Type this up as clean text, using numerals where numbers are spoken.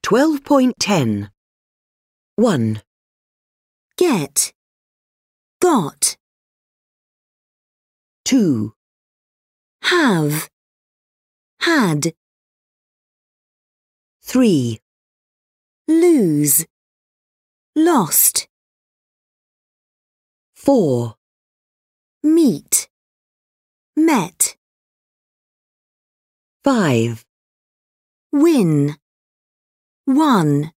12.10. 1, Get. Got. 2, Have. Had. 3, Lose. Lost. 4, Meet. Met. 5, Win. Won.